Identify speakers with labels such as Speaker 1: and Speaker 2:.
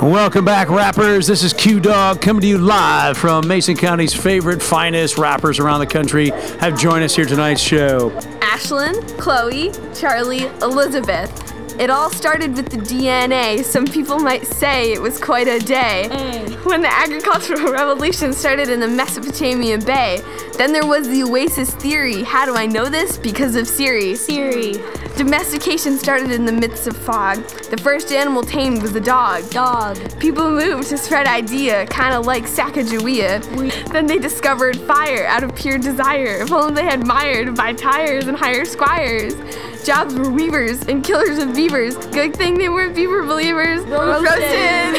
Speaker 1: Welcome back, rappers. This is Q Dog coming to you live from Mason County's favorite, finest rappers around the country have joined us here tonight's show.
Speaker 2: Ashlyn, Chloe, Charlie, Elizabeth. It all started with the DNA. Some people might say it was quite a day. When the agricultural revolution started in the Mesopotamian Bay. Then there was the Oasis theory. How do I know this? Because of Siri. Domestication started in the midst of fog. The first animal tamed was a dog. People moved to spread idea, kind of like Sacagawea. Then they discovered fire out of pure desire. If only they had mired to buy tires and hire squires. Jobs were weavers and killers of beavers. Good thing they weren't beaver believers. Roasted.